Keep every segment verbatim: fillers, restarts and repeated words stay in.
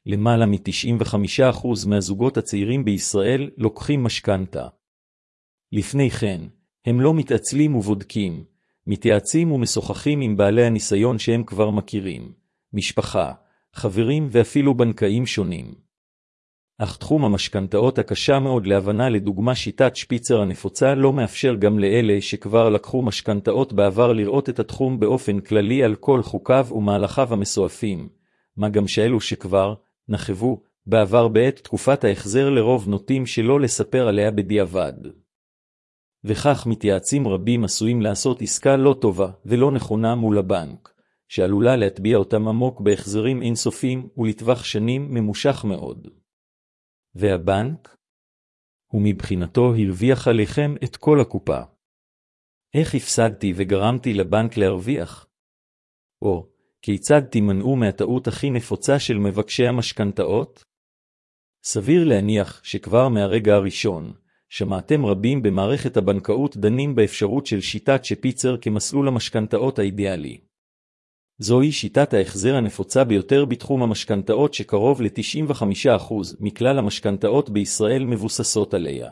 למעלה מ-תשעים וחמישה אחוז מהזוגות הצעירים בישראל לוקחים משכנתה. לפני כן, הם לא מתעצלים ובודקים, מתייעצים ומשוחחים עם בעלי הניסיון שהם כבר מכירים, משפחה, חברים ואפילו בנקאים שונים. אך תחום המשכנתאות הקשה מאוד להבנה, לדוגמה שיטת שפיצר הנפוצה, לא מאפשר גם לאלה שכבר לקחו משכנתאות בעבר לראות את התחום באופן כללי על כל חוקיו ומהלכיו המסועפים, מה גם שאלו שכבר נחוו בעבר בעת תקופת ההחזר לרוב נוטים שלא לספר עליה בדיעבד. וכך מתייעצים רבים עשויים לעשות עסקה לא טובה ולא נכונה מול הבנק, שעלולה להטביע אותם עמוק בהחזרים אינסופיים ולטווח שנים ממושך מאוד. והבנק? הוא מבחינתו הרוויח עליכם את כל הקופה. איך הפסדתי וגרמתי לבנק להרוויח? או, כיצד תימנעו מהטעות הכי נפוצה של מבקשי המשכנתאות? סביר להניח שכבר מהרגע הראשון, שמעתם רבים במערכת הבנקאות דנים באפשרות של שיטת שפיצר כמסלול המשכנתאות האידיאלי. זוהי שיטת ההחזר הנפוצה ביותר בתחום המשכנתאות, שקרוב ל-תשעים וחמישה אחוז מכלל המשכנתאות בישראל מבוססות עליה.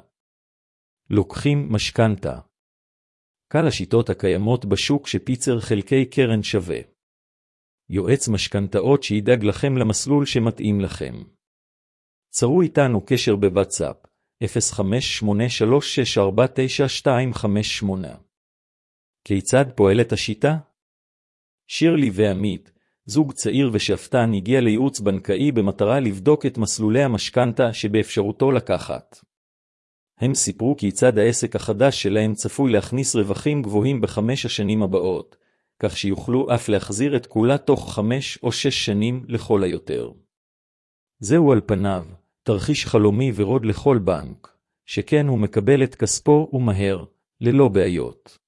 לוקחים משכנתה. כל השיטות הקיימות בשוק שפיצר חלקי קרן שווה. יועץ משכנתאות שידאג לכם למסלול שמתאים לכם. צרו איתנו קשר בוואטסאפ אפס חמש שמונה שלוש שש ארבע תשע שתיים חמש שמונה. כיצד פועלת השיטה? שירלי ועמית, זוג צעיר ושאפתן, הגיע לייעוץ בנקאי במטרה לבדוק את מסלולי המשכנתה שבאפשרותו לקחת. הם סיפרו כיצד העסק החדש שלהם צפוי להכניס רווחים גבוהים בחמש השנים הבאות, כך שיוכלו אף להחזיר את כולה תוך חמש או שש שנים לכל היותר. זהו על פניו תרחיש חלומי ורוד לכל בנק, שכן הוא מקבל את כספו ומהר, ללא בעיות.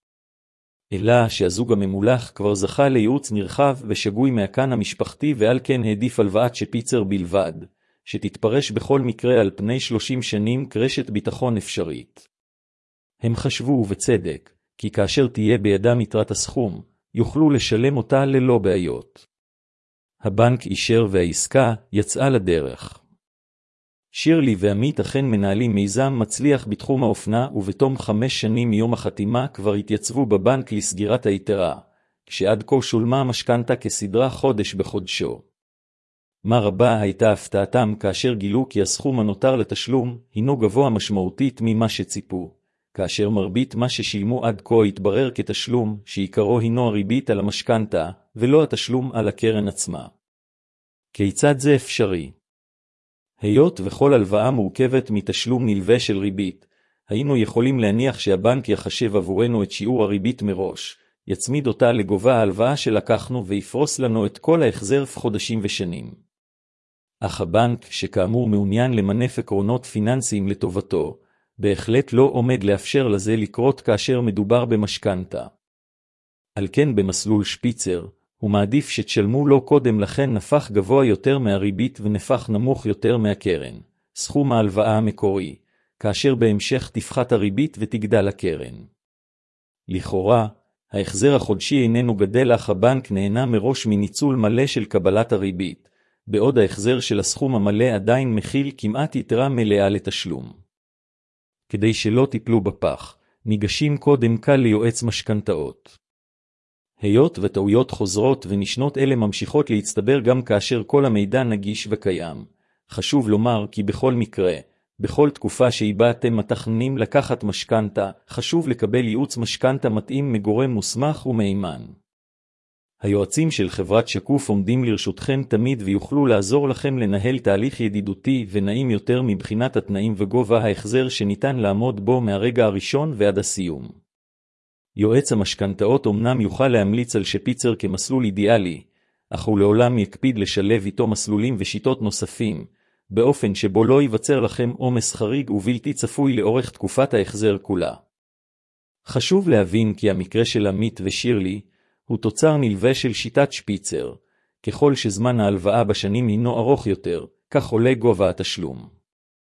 אלא שהזוג הממולח כבר זכה לייעוץ נרחב ושגוי מהכאן המשפחתי, ועל כן העדיף הלוואת שפיצר בלבד, שתתפרש בכל מקרה על פני שלושים שנים כרשת ביטחון אפשרית. הם חשבו ובצדק, כי כאשר תהיה בידם יתרת הסכום, יוכלו לשלם אותה ללא בעיות. הבנק אישר והעסקה יצאה לדרך. שירלי ועמית אכן מנהלים מיזם מצליח בתחום האופנה, ובתום חמש שנים מיום החתימה כבר התייצבו בבנק לסגירת היתרה, כשעד כה שולמה המשכנתה כסדרה חודש בחודשו. מה רבה הייתה הפתעתם כאשר גילו כי הסכום הנותר לתשלום הינו גבוה משמעותית ממה שציפו, כאשר מרבית מה ששילמו עד כה התברר כתשלום שעיקרו הינו הריבית על המשכנתה ולא התשלום על הקרן עצמה. כיצד זה אפשרי? היות וכל הלוואה מורכבת מתשלום נלווה של ריבית, היינו יכולים להניח שהבנק יחשב עבורנו את שיעור הריבית מראש, יצמיד אותה לגובה ההלוואה שלקחנו ויפרוס לנו את כל ההחזר חודשים ושנים. אך הבנק, שכאמור מעוניין למנף עקרונות פיננסיים לטובתו, בהחלט לא עומד לאפשר לזה לקרות כאשר מדובר במשכנתה. על כן במסלול שפיצר, הוא מעדיף שתשלמו לו קודם לכן נפח גבוה יותר מהריבית ונפח נמוך יותר מהקרן, סכום ההלוואה המקורי, כאשר בהמשך תפחת הריבית ותגדל הקרן. לכאורה, ההחזר החודשי איננו גדל, אך הבנק נהנה מראש מניצול מלא של קבלת הריבית, בעוד ההחזר של הסכום המלא עדיין מכיל כמעט יתרה מלאה לתשלום. כדי שלא תיפלו בפח, ניגשים קודם כל ליועץ משכנתאות. היות וטעויות חוזרות ונשנות אלה ממשיכות להצטבר גם כאשר כל המידע נגיש וקיים, חשוב לומר כי בכל מקרה, בכל תקופה שבה אתם מתכננים לקחת משכנתה, חשוב לקבל ייעוץ משכנתה מתאים מגורם מוסמך ומהימן. היועצים של חברת שקוף עומדים לרשותכם תמיד ויוכלו לעזור לכם לנהל תהליך ידידותי ונעים יותר מבחינת התנאים וגובה ההחזר שניתן לעמוד בו מהרגע הראשון ועד הסיום. יועץ המשכנתאות אמנם יוכל להמליץ על שפיצר כמסלול אידיאלי, אך הוא לעולם יקפיד לשלב איתו מסלולים ושיטות נוספים, באופן שבו לא ייווצר לכם עומס חריג ובלתי צפוי לאורך תקופת ההחזר כולה. חשוב להבין כי המקרה של עמית ושירלי הוא תוצר נלווה של שיטת שפיצר. ככל שזמן ההלוואה בשנים הינו ארוך יותר, כך עולה גובה התשלום.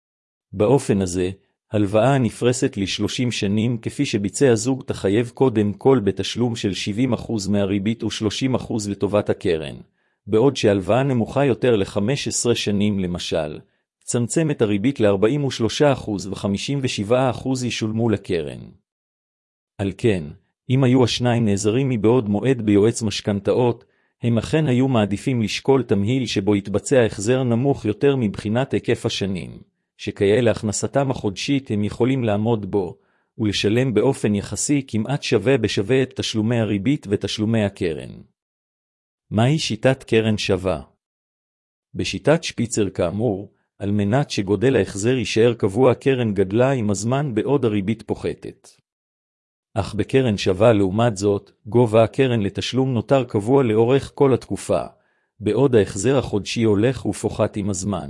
באופן הזה, הלוואה נפרסת ל-שלושים שנים כפי שביצע הזוג תחייב קודם כל בתשלום של שבעים אחוז מהריבית ו-שלושים אחוז לטובת הקרן, בעוד שהלוואה נמוכה יותר ל-חמש עשרה שנים למשל, צמצם את הריבית ל-ארבעים ושלושה אחוז ו-חמישים ושבעה אחוז ישולמו לקרן. על כן, אם היו השניים נעזרים מבעוד מועד ביועץ משכנתאות, הם אכן היו מעדיפים לשקול תמהיל שבו יתבצע החזר נמוך יותר מבחינת היקף השנים, שכיאה להכנסתם החודשית הם יכולים לעמוד בו, ולשלם באופן יחסי כמעט שווה בשווה את תשלומי הריבית ותשלומי הקרן. מהי שיטת קרן שווה? בשיטת שפיצר כאמור, על מנת שגודל ההחזר יישאר קבוע, הקרן גדלה עם הזמן בעוד הריבית פוחתת. אך בקרן שווה לעומת זאת, גובה הקרן לתשלום נותר קבוע לאורך כל התקופה, בעוד ההחזר החודשי הולך ופוחת עם הזמן.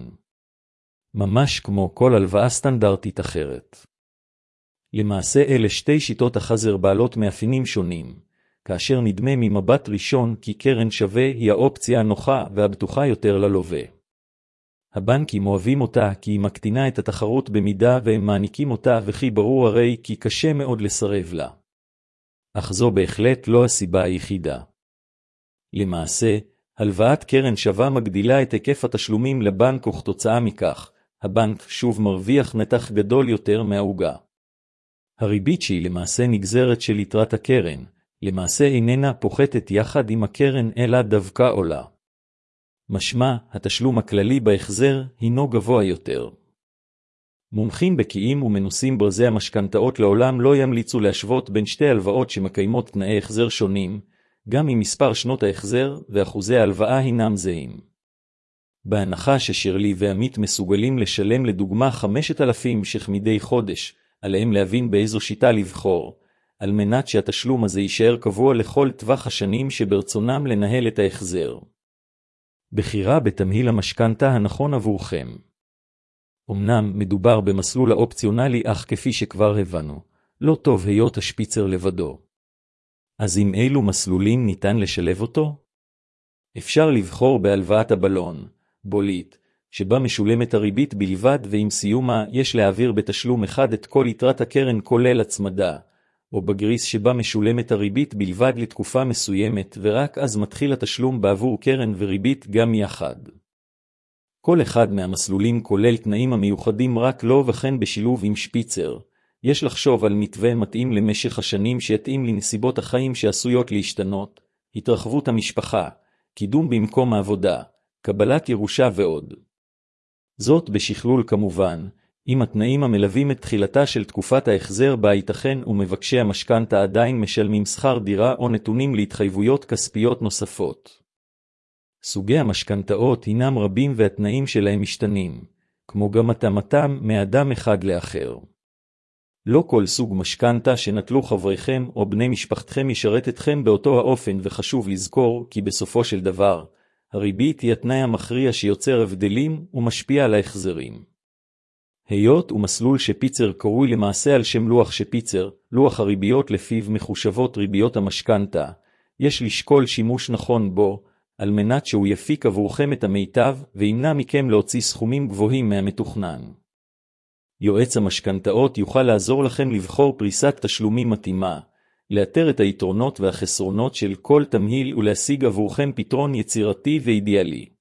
ממש כמו כל הלוואה סטנדרטית אחרת. למעשה אלה שתי שיטות החזר בעלות מאפיינים שונים, כאשר נדמה ממבט ראשון כי קרן שווה היא האופציה הנוחה והבטוחה יותר ללווה. הבנקים אוהבים אותה כי היא מקטינה את התחרות במידה והם מעניקים אותה, וכי ברור הרי כי קשה מאוד לסרב לה. אך זו בהחלט לא הסיבה היחידה. למעשה, הלוואת קרן שווה מגדילה את היקף התשלומים לבנק, וכתוצאה מכך, הבנק שוב מרוויח נתח גדול יותר מהעוגה. הריבית שהיא למעשה נגזרת של יתרת הקרן, למעשה איננה פוחתת יחד עם הקרן אלא דווקא עולה. משמע, התשלום הכללי בהחזר הינו גבוה יותר. מומחים בקיאים ומנוסים ברזי המשכנתאות לעולם לא ימליצו להשוות בין שתי הלוואות שמקיימות תנאי החזר שונים, גם אם מספר שנות ההחזר ואחוזי ההלוואה הינם זהים. בהנחה ששירלי ועמית מסוגלים לשלם לדוגמה חמשת אלפים ש"ח מדי חודש, עליהם להבין באיזו שיטה לבחור, על מנת שהתשלום הזה יישאר קבוע לכל טווח השנים שברצונם לנהל את ההחזר. בחירה בתמהיל המשכנתה הנכון עבורכם. אמנם מדובר במסלול האופציונלי, אך כפי שכבר הבנו, לא טוב היות השפיצר לבדו. אז עם אילו מסלולים ניתן לשלב אותו? אפשר לבחור בהלוואת הבלון, בולית, שבה משולמת הריבית בלבד ועם סיומה יש להעביר בתשלום אחד את כל יתרת הקרן כולל הצמדה, או בגריס שבה משולמת הריבית בלבד לתקופה מסוימת ורק אז מתחיל התשלום בעבור קרן וריבית גם יחד. כל אחד מהמסלולים כולל תנאים המיוחדים רק לו, וכן בשילוב עם שפיצר. יש לחשוב על מתווה מתאים למשך השנים שיתאים לנסיבות החיים שעשויות להשתנות, התרחבות המשפחה, קידום במקום העבודה, קבלת ירושה ועוד. זאת בשכלול כמובן, עם התנאים המלווים את תחילתה של תקופת ההחזר בה ייתכן ומבקשי המשכנתה עדיין משלמים שכר דירה או נתונים להתחייבויות כספיות נוספות. סוגי המשכנתאות הינם רבים והתנאים שלהם משתנים, כמו גם התאמתם מאדם אחד לאחר. לא כל סוג משכנתה שנטלו חבריכם או בני משפחתכם ישרת אתכם באותו האופן, וחשוב לזכור כי בסופו של דבר, הריבית היא התנאי המכריע שיוצר הבדלים ומשפיע על ההחזרים. היות ומסלול שפיצר קרוי למעשה על שם לוח שפיצר, לוח הריביות לפיו מחושבות ריביות המשכנתה, יש לשקול שימוש נכון בו, על מנת שהוא יפיק עבורכם את המיטב וימנע מכם להוציא סכומים גבוהים מהמתוכנן. יועץ המשכנתאות יוכל לעזור לכם לבחור פריסת תשלומים מתאימה, לאתר את היתרונות והחסרונות של כל תמהיל ולהשיג עבורכם פתרון יצירתי ואידיאלי.